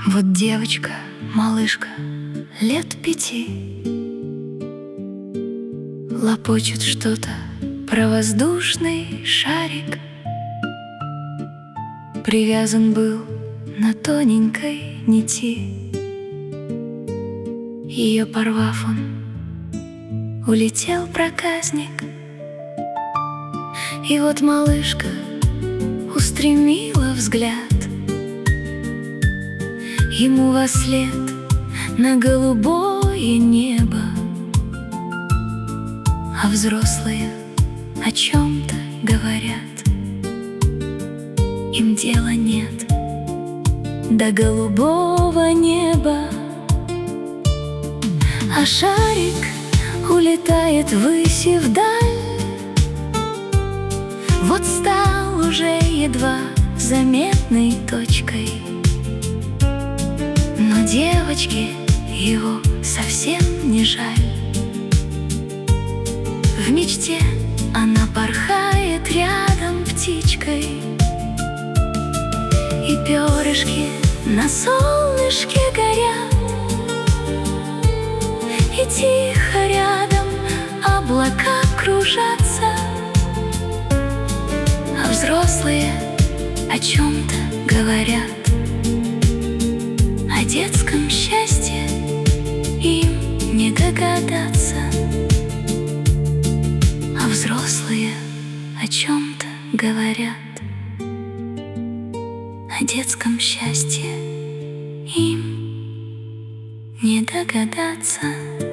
Вот девочка, малышка, лет 5, лопочет что-то про воздушный шарик. Привязан был на тоненькой нити. Ее порвав, он улетел проказник. И вот малышка устремила взгляд ему вослед на голубое небо. А взрослые о чем-то говорят, им дела нет до голубого неба. А шарик улетает ввысь и вдаль, вот стал уже едва заметной точкой. Но девочке его совсем не жаль. В мечте она порхает рядом птичкой, и перышки на солнышке горят, и тихо рядом облака кружатся. А взрослые о чем-то говорят, о детском счастье им не догадаться. А взрослые о чем-то говорят, о детском счастье им не догадаться.